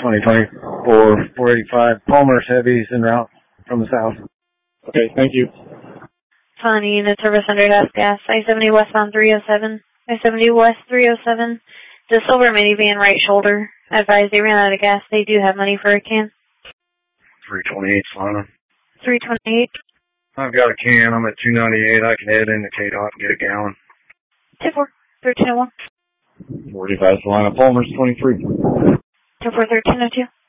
2024 485 Palmer's Heavies en route from the south. Okay, thank you. Funny unit service under gas. I-70 westbound 307. I-70 west 307. The silver minivan right shoulder. Advise they ran out of gas. They do have money for a can. 328 Solana. 328. I've got a can. I'm at 298. I can head into KDOT and get a gallon. 2-4. 1301. 45 Solana, Palmer's 23. 2-4, 1302.